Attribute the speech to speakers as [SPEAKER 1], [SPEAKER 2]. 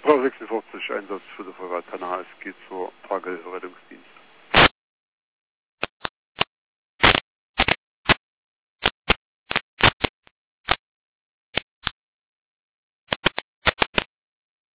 [SPEAKER 1] Frau 56, Einsatz für die Feuerwehr Tanner, es geht zur Tragehilferettungsdienst.